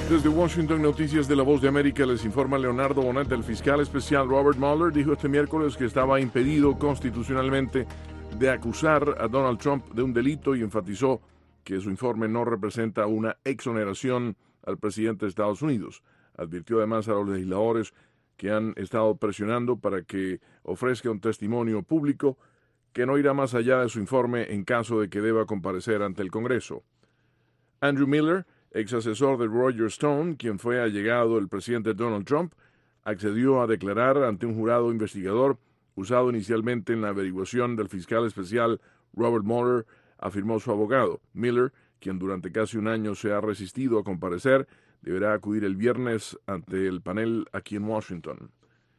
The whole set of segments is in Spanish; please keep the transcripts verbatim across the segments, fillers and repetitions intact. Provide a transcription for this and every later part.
Desde Washington, Noticias de la Voz de América, les informa Leonardo Bonet. El fiscal especial Robert Mueller dijo este miércoles que estaba impedido constitucionalmente de acusar a Donald Trump de un delito y enfatizó que su informe no representa una exoneración al presidente de Estados Unidos. Advirtió además a los legisladores que han estado presionando para que ofrezca un testimonio público que no irá más allá de su informe en caso de que deba comparecer ante el Congreso. Andrew Miller, ex asesor de Roger Stone, quien fue allegado del presidente Donald Trump, accedió a declarar ante un jurado investigador usado inicialmente en la averiguación del fiscal especial Robert Mueller, afirmó su abogado. Miller, quien durante casi un año se ha resistido a comparecer, deberá acudir el viernes ante el panel aquí en Washington.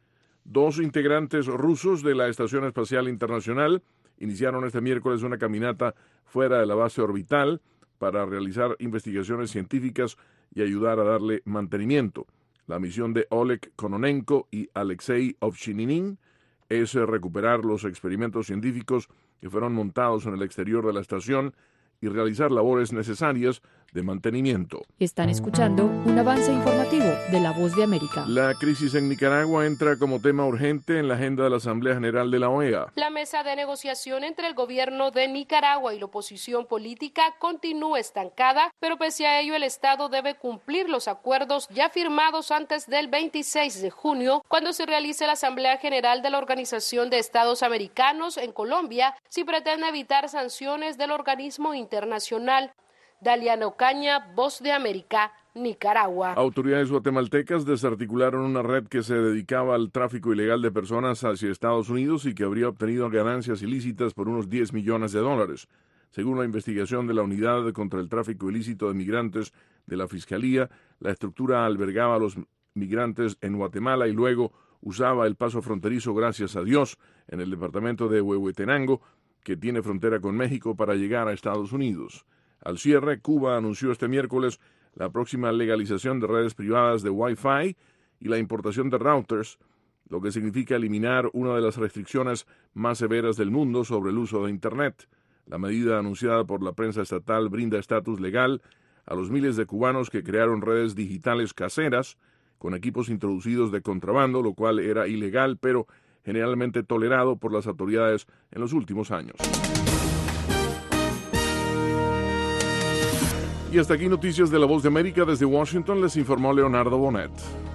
Dos integrantes rusos de la Estación Espacial Internacional iniciaron este miércoles una caminata fuera de la base orbital para realizar investigaciones científicas y ayudar a darle mantenimiento. La misión de Oleg Kononenko y Alexei Ovchinin es recuperar los experimentos científicos que fueron montados en el exterior de la estación y realizar labores necesarias de mantenimiento. Están escuchando un avance informativo de La Voz de América. La crisis en Nicaragua entra como tema urgente en la agenda de la Asamblea General de la O E A. La mesa de negociación entre el gobierno de Nicaragua y la oposición política continúa estancada, pero pese a ello el Estado debe cumplir los acuerdos ya firmados antes del veintiséis de junio, cuando se realice la Asamblea General de la Organización de Estados Americanos en Colombia, si pretende evitar sanciones del organismo internacional. Daliana Ocaña, Voz de América, Nicaragua. Autoridades guatemaltecas desarticularon una red que se dedicaba al tráfico ilegal de personas hacia Estados Unidos y que habría obtenido ganancias ilícitas por unos diez millones de dólares. Según la investigación de la Unidad contra el Tráfico Ilícito de Migrantes de la Fiscalía, la estructura albergaba a los migrantes en Guatemala y luego usaba el paso fronterizo Gracias a Dios en el departamento de Huehuetenango, que tiene frontera con México, para llegar a Estados Unidos. Al cierre, Cuba anunció este miércoles la próxima legalización de redes privadas de Wi-Fi y la importación de routers, lo que significa eliminar una de las restricciones más severas del mundo sobre el uso de Internet. La medida anunciada por la prensa estatal brinda estatus legal a los miles de cubanos que crearon redes digitales caseras con equipos introducidos de contrabando, lo cual era ilegal, pero generalmente tolerado por las autoridades en los últimos años. Y hasta aquí Noticias de la Voz de América. Desde Washington les informó Leonardo Bonet.